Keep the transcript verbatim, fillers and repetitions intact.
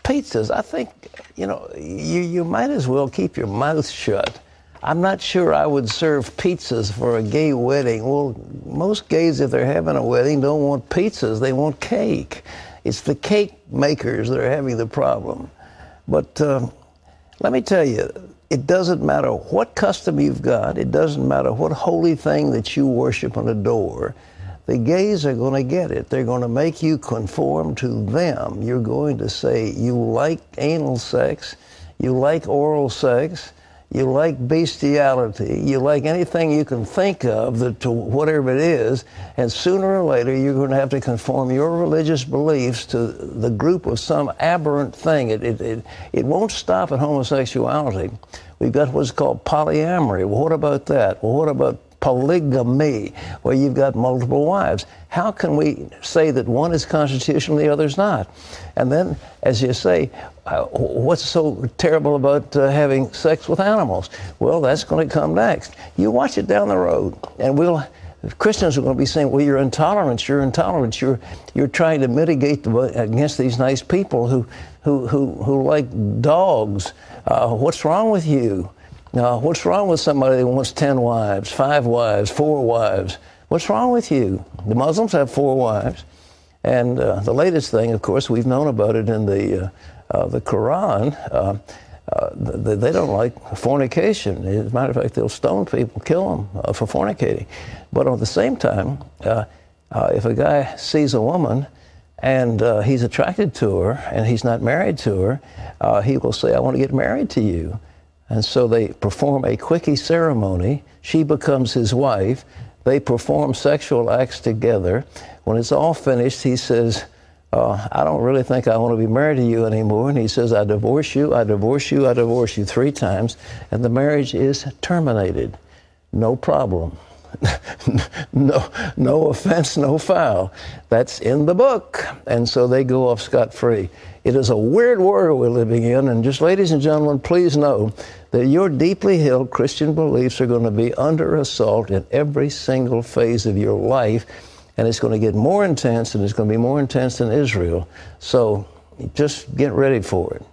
pizzas, I think, you know, you, you might as well keep your mouth shut. I'm not sure I would serve pizzas for a gay wedding. Well, most gays, if they're having a wedding, don't want pizzas. They want cake. It's the cake makers that are having the problem. But uh, let me tell you, it doesn't matter what custom you've got. It doesn't matter what holy thing that you worship and adore. The gays are going to get it. They're going to make you conform to them. You're going to say you like anal sex, you like oral sex, you like bestiality, you like anything you can think of that to whatever it is, and sooner or later you're going to have to conform your religious beliefs to the group of some aberrant thing. It, it, it, it won't stop at homosexuality. We've got what's called polyamory. Well, what about that? Well, what about polygamy, where you've got multiple wives? How can we say that one is constitutional, the other's not? And then, as you say, uh, what's so terrible about uh, having sex with animals? Well, that's going to come next. You watch it down the road, and we'll Christians are going to be saying, well, you're intolerant, you're intolerant, you're you're trying to mitigate the, against these nice people who who who, who like dogs. Uh, what's wrong with you? Now, what's wrong with somebody that wants ten wives, five wives, four wives? What's wrong with you? The Muslims have four wives. And uh, the latest thing, of course, we've known about it in the, uh, uh, the Quran. Uh, uh, they, they don't like fornication. As a matter of fact, they'll stone people, kill them uh, for fornicating. But at the same time, uh, uh, if a guy sees a woman and uh, he's attracted to her and he's not married to her, uh, he will say, I want to get married to you. And so they perform a quickie ceremony. She becomes his wife. They perform sexual acts together. When it's all finished, he says, uh, I don't really think I want to be married to you anymore. And he says, I divorce you, I divorce you, I divorce you three times. And the marriage is terminated. No problem. no, no offense, no foul. That's in the book. And so they go off scot-free. It is a weird world we're living in. And just, ladies and gentlemen, please know that your deeply held Christian beliefs are going to be under assault in every single phase of your life. And it's going to get more intense, and it's going to be more intense than Israel. So just get ready for it.